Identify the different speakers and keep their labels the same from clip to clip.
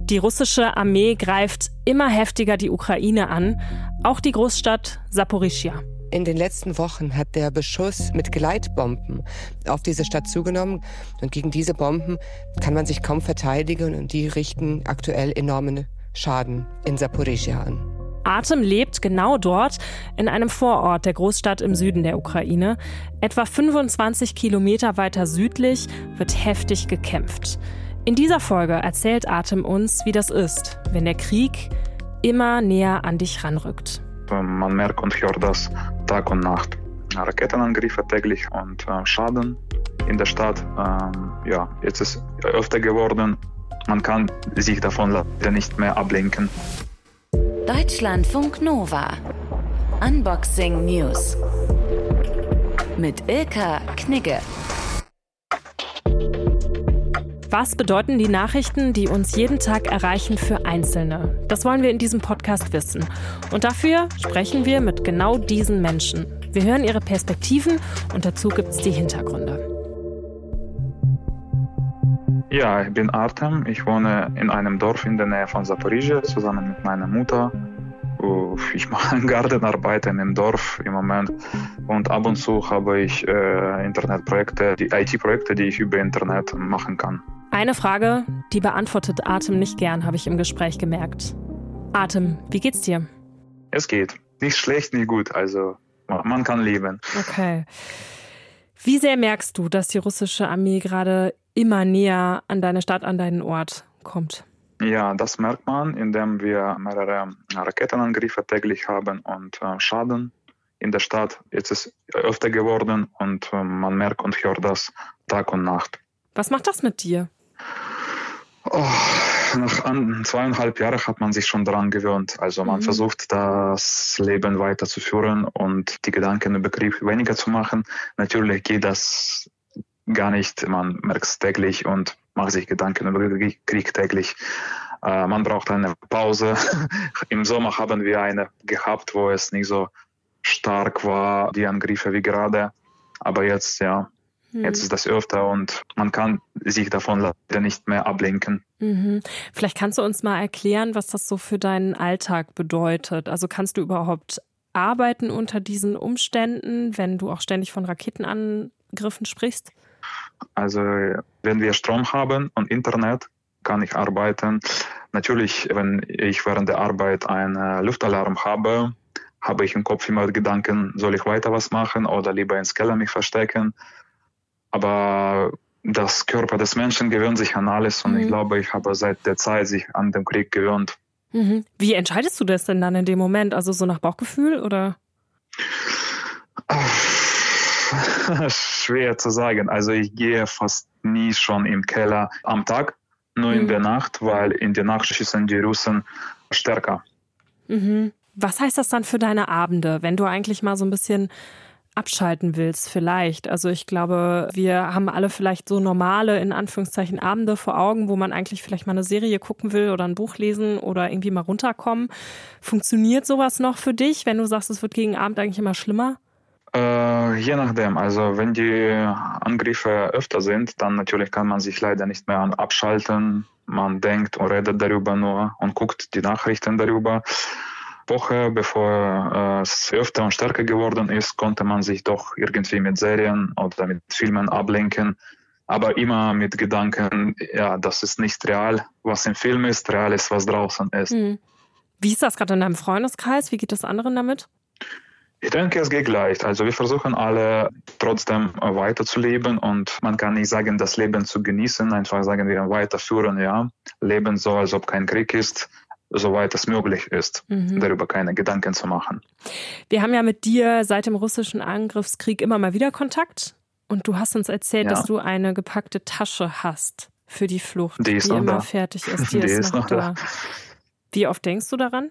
Speaker 1: Die russische Armee greift immer heftiger die Ukraine an, auch die Großstadt Saporischschja.
Speaker 2: In den letzten Wochen hat der Beschuss mit Gleitbomben auf diese Stadt zugenommen. Und gegen diese Bomben kann man sich kaum verteidigen und die richten aktuell enormen Schaden in Saporischschja an.
Speaker 1: Artem lebt genau dort, in einem Vorort der Großstadt im Süden der Ukraine. Etwa 25 Kilometer weiter südlich wird heftig gekämpft. In dieser Folge erzählt Artem uns, wie das ist, wenn der Krieg immer näher an dich ranrückt.
Speaker 3: Man merkt und hört das Tag und Nacht. Raketenangriffe täglich und Schaden in der Stadt. Jetzt ist es öfter geworden. Man kann sich davon leider nicht mehr ablenken.
Speaker 4: Deutschlandfunk Nova. Unboxing News. Mit Ilka Knigge.
Speaker 1: Was bedeuten die Nachrichten, die uns jeden Tag erreichen, für Einzelne? Das wollen wir in diesem Podcast wissen. Und dafür sprechen wir mit genau diesen Menschen. Wir hören ihre Perspektiven und dazu gibt es die Hintergründe.
Speaker 3: Ja, ich bin Artem. Ich wohne in einem Dorf in der Nähe von Saporischschja zusammen mit meiner Mutter. Ich mache Gartenarbeit im Dorf im Moment und ab und zu habe ich Internetprojekte, die IT-Projekte, die ich über Internet machen kann.
Speaker 1: Eine Frage, die beantwortet Artem nicht gern, habe ich im Gespräch gemerkt. Artem, wie geht's dir?
Speaker 3: Es geht. Nicht schlecht, nicht gut. Also man kann leben.
Speaker 1: Okay. Wie sehr merkst du, dass die russische Armee gerade immer näher an deine Stadt, an deinen Ort kommt?
Speaker 3: Ja, das merkt man, indem wir mehrere Raketenangriffe täglich haben und Schaden in der Stadt. Jetzt ist es öfter geworden und man merkt und hört das Tag und Nacht.
Speaker 1: Was macht das mit dir?
Speaker 3: Nach 2,5 Jahren hat man sich schon daran gewöhnt. Also man versucht, das Leben weiterzuführen und die Gedanken über Krieg weniger zu machen. Natürlich geht das gar nicht. Man merkt es täglich und macht sich Gedanken über Krieg täglich. Man braucht eine Pause. Im Sommer haben wir eine gehabt, wo es nicht so stark war, die Angriffe wie gerade. Aber jetzt, jetzt ist das öfter und man kann sich davon leider nicht mehr ablenken.
Speaker 1: Vielleicht kannst du uns mal erklären, was das so für deinen Alltag bedeutet. Also kannst du überhaupt arbeiten unter diesen Umständen, wenn du auch ständig von Raketenangriffen sprichst?
Speaker 3: Also wenn wir Strom haben und Internet, kann ich arbeiten. Natürlich, wenn ich während der Arbeit einen Luftalarm habe, habe ich im Kopf immer Gedanken, soll ich weiter was machen oder lieber ins Keller mich verstecken. Aber das Körper des Menschen gewöhnt sich an alles und ich glaube, ich habe seit der Zeit sich an den Krieg gewöhnt.
Speaker 1: Wie entscheidest du das denn dann in dem Moment? Also so nach Bauchgefühl oder?
Speaker 3: Schwer zu sagen. Also ich gehe fast nie schon im Keller am Tag, nur in der Nacht, weil in der Nacht schießen die Russen stärker.
Speaker 1: Was heißt das dann für deine Abende, wenn du eigentlich mal so ein bisschen abschalten willst vielleicht? Also ich glaube, wir haben alle vielleicht so normale, in Anführungszeichen, Abende vor Augen, wo man eigentlich vielleicht mal eine Serie gucken will oder ein Buch lesen oder irgendwie mal runterkommen. Funktioniert sowas noch für dich, wenn du sagst, es wird gegen Abend eigentlich immer schlimmer?
Speaker 3: Je nachdem. Also wenn die Angriffe öfter sind, dann natürlich kann man sich leider nicht mehr abschalten. Man denkt und redet darüber nur und guckt die Nachrichten darüber. Woche, bevor es öfter und stärker geworden ist, konnte man sich doch irgendwie mit Serien oder mit Filmen ablenken. Aber immer mit Gedanken, ja, das ist nicht real. Was im Film ist, real ist, was draußen ist.
Speaker 1: Wie ist das gerade in deinem Freundeskreis? Wie geht es anderen damit?
Speaker 3: Ich denke, es geht leicht. Also wir versuchen alle trotzdem weiterzuleben und man kann nicht sagen, das Leben zu genießen, einfach sagen wir weiterführen, ja. Leben so, als ob kein Krieg ist, soweit es möglich ist, darüber keine Gedanken zu machen. Wir
Speaker 1: haben ja mit dir seit dem russischen Angriffskrieg immer mal wieder Kontakt und du hast uns erzählt, dass du eine gepackte Tasche hast für die Flucht, die immer fertig ist. Die ist noch da. Wie oft denkst du daran?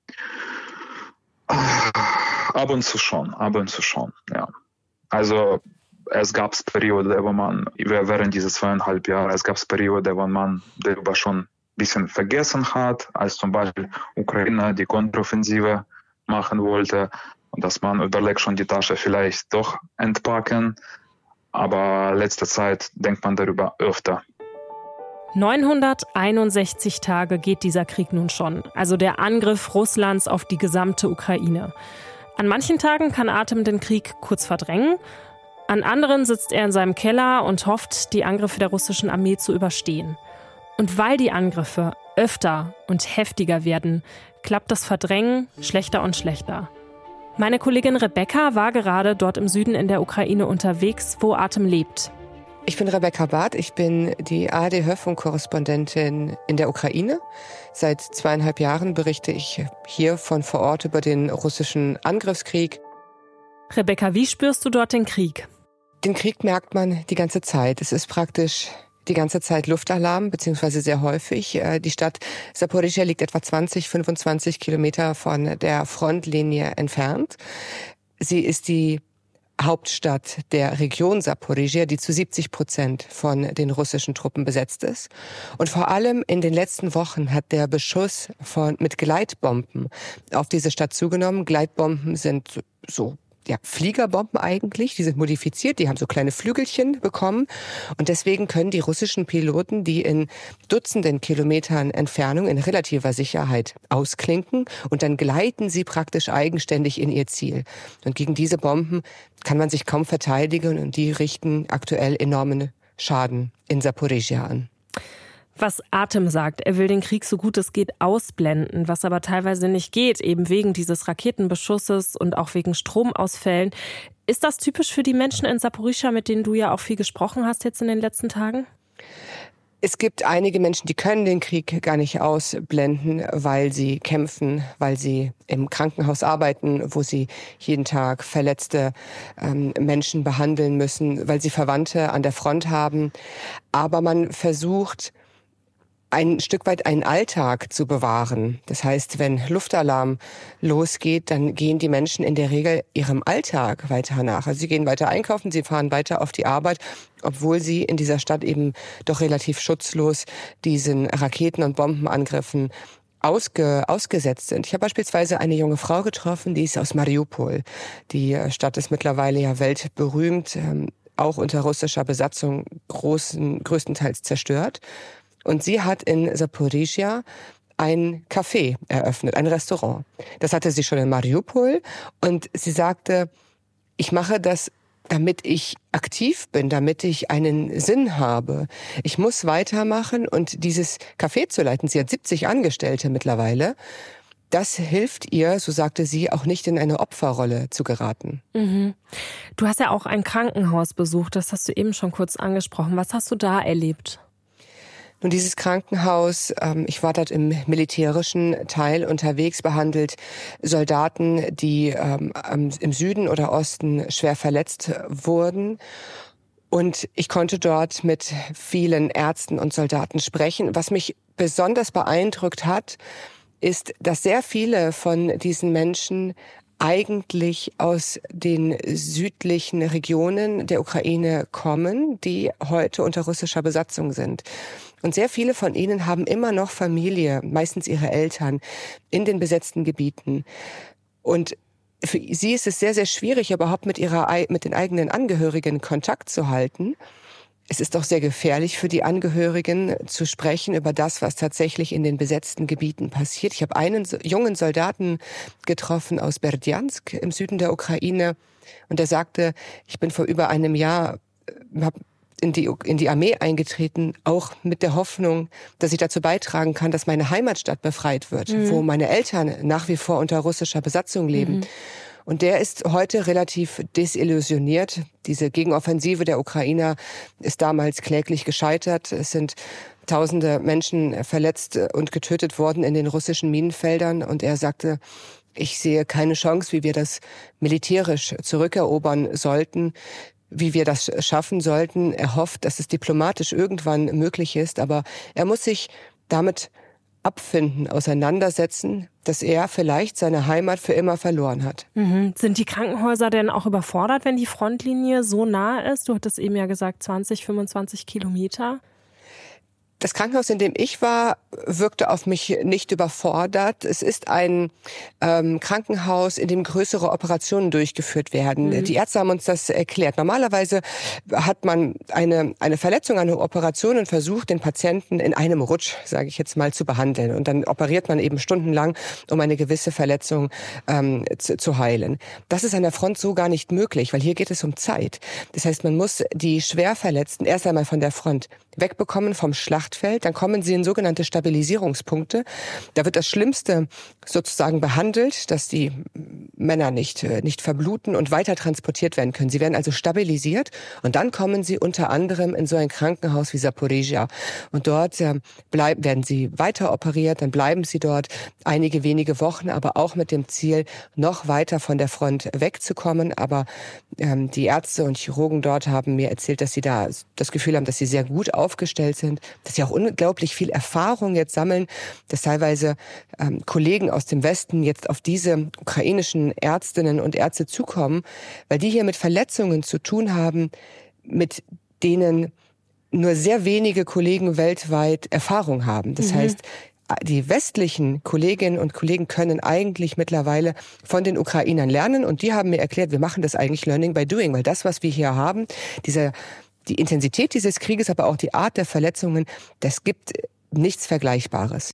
Speaker 3: Ab und zu schon, ja. Also es gab Perioden, wo man, während dieser 2,5 Jahre, es gab Perioden, wo man darüber schon ein bisschen vergessen hat, als zum Beispiel Ukraine die Kontroffensive machen wollte und dass man überlegt schon die Tasche vielleicht doch entpacken, aber letzte Zeit denkt man darüber öfter.
Speaker 1: 961 Tage geht dieser Krieg nun schon, also der Angriff Russlands auf die gesamte Ukraine. An manchen Tagen kann Artem den Krieg kurz verdrängen, an anderen sitzt er in seinem Keller und hofft, die Angriffe der russischen Armee zu überstehen. Und weil die Angriffe öfter und heftiger werden, klappt das Verdrängen schlechter und schlechter. Meine Kollegin Rebecca war gerade dort im Süden in der Ukraine unterwegs, wo Artem lebt.
Speaker 2: Ich bin Rebecca Barth, ich bin die ARD-Hörfunk-Korrespondentin in der Ukraine. Seit 2,5 Jahren berichte ich hier von vor Ort über den russischen Angriffskrieg.
Speaker 1: Rebecca, wie spürst du dort den Krieg?
Speaker 2: Den Krieg merkt man die ganze Zeit. Es ist praktisch die ganze Zeit Luftalarm, beziehungsweise sehr häufig. Die Stadt Saporischschja liegt etwa 25 Kilometer von der Frontlinie entfernt. Sie ist die Hauptstadt der Region Saporischschja, die zu 70% von den russischen Truppen besetzt ist. Und vor allem in den letzten Wochen hat der Beschuss mit Gleitbomben auf diese Stadt zugenommen. Gleitbomben sind so Fliegerbomben eigentlich, die sind modifiziert, die haben so kleine Flügelchen bekommen und deswegen können die russischen Piloten die in Dutzenden Kilometern Entfernung in relativer Sicherheit ausklinken und dann gleiten sie praktisch eigenständig in ihr Ziel. Und gegen diese Bomben kann man sich kaum verteidigen und die richten aktuell enormen Schaden in Saporischschja an.
Speaker 1: Was Artem sagt, er will den Krieg so gut es geht ausblenden, was aber teilweise nicht geht, eben wegen dieses Raketenbeschusses und auch wegen Stromausfällen. Ist das typisch für die Menschen in Saporischschja, mit denen du ja auch viel gesprochen hast jetzt in den letzten Tagen?
Speaker 2: Es gibt einige Menschen, die können den Krieg gar nicht ausblenden, weil sie kämpfen, weil sie im Krankenhaus arbeiten, wo sie jeden Tag verletzte Menschen behandeln müssen, weil sie Verwandte an der Front haben. Aber man versucht, ein Stück weit einen Alltag zu bewahren. Das heißt, wenn Luftalarm losgeht, dann gehen die Menschen in der Regel ihrem Alltag weiter nach. Also sie gehen weiter einkaufen, sie fahren weiter auf die Arbeit, obwohl sie in dieser Stadt eben doch relativ schutzlos diesen Raketen- und Bombenangriffen ausgesetzt sind. Ich habe beispielsweise eine junge Frau getroffen, die ist aus Mariupol. Die Stadt ist mittlerweile ja weltberühmt, auch unter russischer Besatzung größtenteils zerstört. Und sie hat in Saporischschja ein Café eröffnet, ein Restaurant. Das hatte sie schon in Mariupol. Und sie sagte, ich mache das, damit ich aktiv bin, damit ich einen Sinn habe. Ich muss weitermachen und dieses Café zu leiten. Sie hat 70 Angestellte mittlerweile. Das hilft ihr, so sagte sie, auch nicht in eine Opferrolle zu geraten.
Speaker 1: Mhm. Du hast ja auch ein Krankenhaus besucht, das hast du eben schon kurz angesprochen. Was hast du da erlebt?
Speaker 2: Nun, dieses Krankenhaus, ich war dort im militärischen Teil unterwegs, behandelt Soldaten, die im Süden oder Osten schwer verletzt wurden. Und ich konnte dort mit vielen Ärzten und Soldaten sprechen. Was mich besonders beeindruckt hat, ist, dass sehr viele von diesen Menschen eigentlich aus den südlichen Regionen der Ukraine kommen, die heute unter russischer Besatzung sind. Und sehr viele von ihnen haben immer noch Familie, meistens ihre Eltern, in den besetzten Gebieten. Und für sie ist es sehr, sehr schwierig, überhaupt mit den eigenen Angehörigen Kontakt zu halten. Es ist auch sehr gefährlich für die Angehörigen zu sprechen über das, was tatsächlich in den besetzten Gebieten passiert. Ich habe einen jungen Soldaten getroffen aus Berdjansk im Süden der Ukraine und der sagte, ich bin vor über einem Jahr in die Armee eingetreten, auch mit der Hoffnung, dass ich dazu beitragen kann, dass meine Heimatstadt befreit wird, wo meine Eltern nach wie vor unter russischer Besatzung leben. Und der ist heute relativ desillusioniert. Diese Gegenoffensive der Ukrainer ist damals kläglich gescheitert. Es sind tausende Menschen verletzt und getötet worden in den russischen Minenfeldern. Und er sagte, ich sehe keine Chance, wie wir das militärisch zurückerobern sollten, wie wir das schaffen sollten. Er hofft, dass es diplomatisch irgendwann möglich ist. Aber er muss sich damit abfinden, auseinandersetzen, dass er vielleicht seine Heimat für immer verloren hat.
Speaker 1: Mhm. Sind die Krankenhäuser denn auch überfordert, wenn die Frontlinie so nah ist? Du hattest eben ja gesagt 25 Kilometer.
Speaker 2: Das Krankenhaus, in dem ich war, wirkte auf mich nicht überfordert. Es ist ein Krankenhaus, in dem größere Operationen durchgeführt werden. Die Ärzte haben uns das erklärt. Normalerweise hat man eine Verletzung, eine Operation und versucht, den Patienten in einem Rutsch, sage ich jetzt mal, zu behandeln. Und dann operiert man eben stundenlang, um eine gewisse Verletzung zu heilen. Das ist an der Front so gar nicht möglich, weil hier geht es um Zeit. Das heißt, man muss die Schwerverletzten erst einmal von der Front wegbekommen vom Schlachtfeld, dann kommen sie in sogenannte Stabilisierungspunkte. Da wird das Schlimmste sozusagen behandelt, dass die Männer nicht verbluten und weiter transportiert werden können. Sie werden also stabilisiert und dann kommen sie unter anderem in so ein Krankenhaus wie Zaporizhzhia. Und dort werden sie weiter operiert, dann bleiben sie dort einige wenige Wochen, aber auch mit dem Ziel, noch weiter von der Front wegzukommen. Aber die Ärzte und Chirurgen dort haben mir erzählt, dass sie da das Gefühl haben, dass sie sehr gut aufgestellt sind, dass sie auch unglaublich viel Erfahrung jetzt sammeln, dass teilweise Kollegen aus dem Westen jetzt auf diese ukrainischen Ärztinnen und Ärzte zukommen, weil die hier mit Verletzungen zu tun haben, mit denen nur sehr wenige Kollegen weltweit Erfahrung haben. Das heißt, die westlichen Kolleginnen und Kollegen können eigentlich mittlerweile von den Ukrainern lernen und die haben mir erklärt, wir machen das eigentlich Learning by Doing, weil das, was wir hier haben, die Intensität dieses Krieges, aber auch die Art der Verletzungen, das gibt nichts Vergleichbares.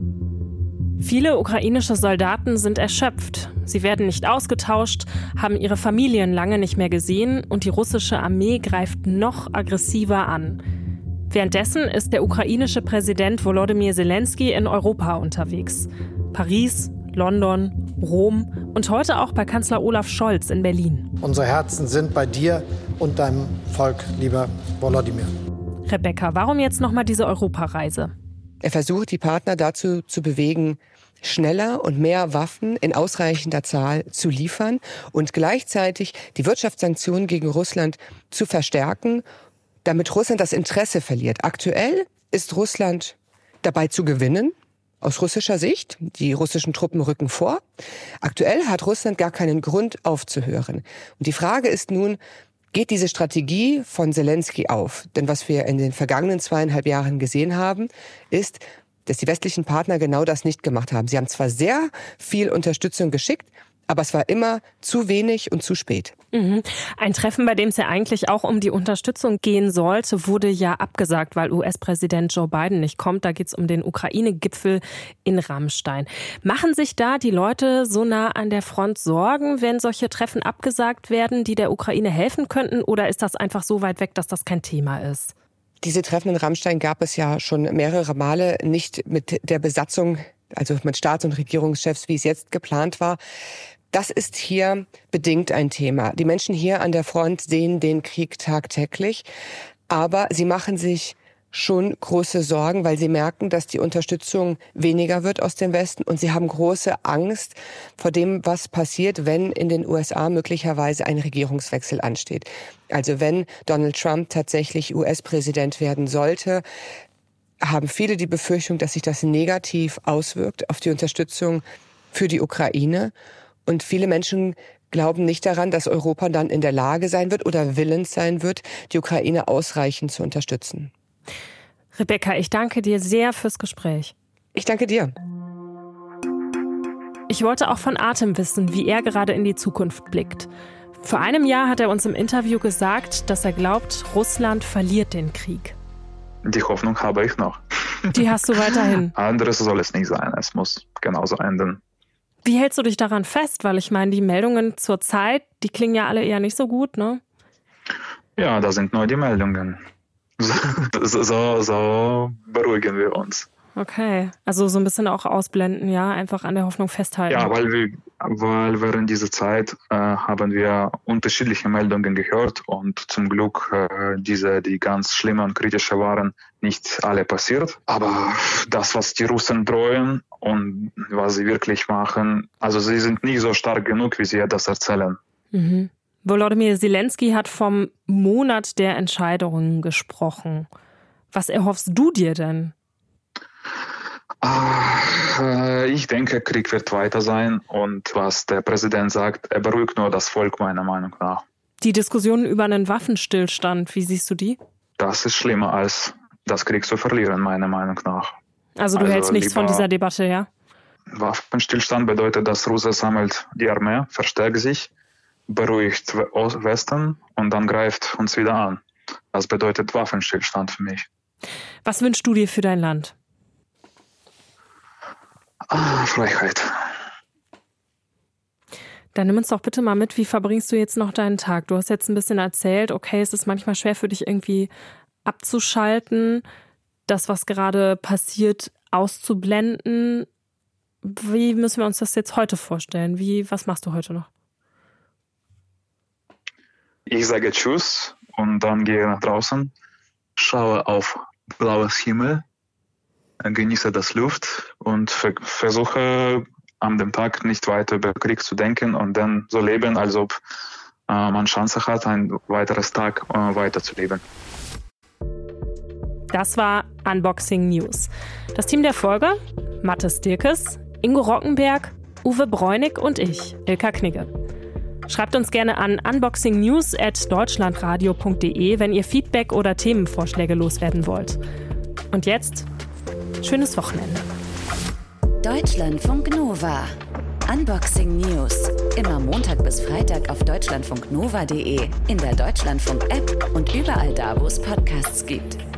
Speaker 1: Viele ukrainische Soldaten sind erschöpft. Sie werden nicht ausgetauscht, haben ihre Familien lange nicht mehr gesehen und die russische Armee greift noch aggressiver an. Währenddessen ist der ukrainische Präsident Volodymyr Zelensky in Europa unterwegs. Paris, London, Rom und heute auch bei Kanzler Olaf Scholz in Berlin.
Speaker 5: Unsere Herzen sind bei dir und deinem Volk, lieber Volodymyr.
Speaker 1: Rebecca, warum jetzt nochmal diese Europareise?
Speaker 2: Er versucht, die Partner dazu zu bewegen, schneller und mehr Waffen in ausreichender Zahl zu liefern und gleichzeitig die Wirtschaftssanktionen gegen Russland zu verstärken, damit Russland das Interesse verliert. Aktuell ist Russland dabei zu gewinnen, aus russischer Sicht. Die russischen Truppen rücken vor. Aktuell hat Russland gar keinen Grund aufzuhören. Und die Frage ist nun, geht diese Strategie von Zelensky auf? Denn was wir in den vergangenen 2,5 Jahren gesehen haben, ist, dass die westlichen Partner genau das nicht gemacht haben. Sie haben zwar sehr viel Unterstützung geschickt, aber es war immer zu wenig und zu spät.
Speaker 1: Ein Treffen, bei dem es ja eigentlich auch um die Unterstützung gehen sollte, wurde ja abgesagt, weil US-Präsident Joe Biden nicht kommt. Da geht es um den Ukraine-Gipfel in Rammstein. Machen sich da die Leute so nah an der Front Sorgen, wenn solche Treffen abgesagt werden, die der Ukraine helfen könnten? Oder ist das einfach so weit weg, dass das kein Thema ist?
Speaker 2: Diese Treffen in Rammstein gab es ja schon mehrere Male, nicht mit der Besatzung, also mit Staats- und Regierungschefs, wie es jetzt geplant war. Das ist hier bedingt ein Thema. Die Menschen hier an der Front sehen den Krieg tagtäglich, aber sie machen sich schon große Sorgen, weil sie merken, dass die Unterstützung weniger wird aus dem Westen und sie haben große Angst vor dem, was passiert, wenn in den USA möglicherweise ein Regierungswechsel ansteht. Also wenn Donald Trump tatsächlich US-Präsident werden sollte, haben viele die Befürchtung, dass sich das negativ auswirkt auf die Unterstützung für die Ukraine. Und viele Menschen glauben nicht daran, dass Europa dann in der Lage sein wird oder willens sein wird, die Ukraine ausreichend zu unterstützen.
Speaker 1: Rebecca, ich danke dir sehr fürs Gespräch.
Speaker 2: Ich danke dir.
Speaker 1: Ich wollte auch von Artem wissen, wie er gerade in die Zukunft blickt. Vor einem Jahr hat er uns im Interview gesagt, dass er glaubt, Russland verliert den Krieg.
Speaker 3: Die Hoffnung habe ich noch.
Speaker 1: Die hast du weiterhin.
Speaker 3: Anderes soll es nicht sein. Es muss genauso enden.
Speaker 1: Wie hältst du dich daran fest? Weil ich meine, die Meldungen zur Zeit, die klingen ja alle eher nicht so gut, ne?
Speaker 3: Ja, das sind nur die Meldungen. So beruhigen wir uns.
Speaker 1: Okay, also so ein bisschen auch ausblenden, ja, einfach an der Hoffnung festhalten.
Speaker 3: Ja, weil während dieser Zeit haben wir unterschiedliche Meldungen gehört und zum Glück die ganz schlimme und kritische waren, nicht alle passiert. Aber das, was die Russen drohen und was sie wirklich machen, also sie sind nicht so stark genug, wie sie das erzählen.
Speaker 1: Volodymyr Zelensky hat vom Monat der Entscheidungen gesprochen. Was erhoffst du dir denn?
Speaker 3: Ich denke, Krieg wird weiter sein und was der Präsident sagt, er beruhigt nur das Volk, meiner Meinung nach.
Speaker 1: Die Diskussion über einen Waffenstillstand, wie siehst du die?
Speaker 3: Das ist schlimmer als das Krieg zu verlieren, meiner Meinung nach.
Speaker 1: Also du hältst nichts von dieser Debatte, ja?
Speaker 3: Waffenstillstand bedeutet, dass Russland sammelt die Armee, verstärkt sich, beruhigt Westen und dann greift uns wieder an. Das bedeutet Waffenstillstand für mich.
Speaker 1: Was wünschst du dir für dein Land?
Speaker 3: Freiheit.
Speaker 1: Dann nimm uns doch bitte mal mit, wie verbringst du jetzt noch deinen Tag? Du hast jetzt ein bisschen erzählt, okay, es ist manchmal schwer für dich irgendwie abzuschalten, das, was gerade passiert, auszublenden. Wie müssen wir uns das jetzt heute vorstellen? Was machst du heute noch?
Speaker 3: Ich sage Tschüss und dann gehe nach draußen, schaue auf blaues Himmel, genieße das Luft und versuche an dem Tag nicht weiter über Krieg zu denken und dann so leben, als ob man Chance hat, ein weiteres Tag weiterzuleben.
Speaker 1: Das war Unboxing News. Das Team der Folge: Mathis Dirkes, Ingo Rockenberg, Uwe Bräunig und ich, Ilka Knigge. Schreibt uns gerne an unboxingnews@deutschlandradio.de, wenn ihr Feedback oder Themenvorschläge loswerden wollt. Und jetzt, schönes Wochenende.
Speaker 4: Deutschlandfunk Nova. Unboxing News. Immer Montag bis Freitag auf deutschlandfunknova.de, in der Deutschlandfunk-App und überall da, wo es Podcasts gibt.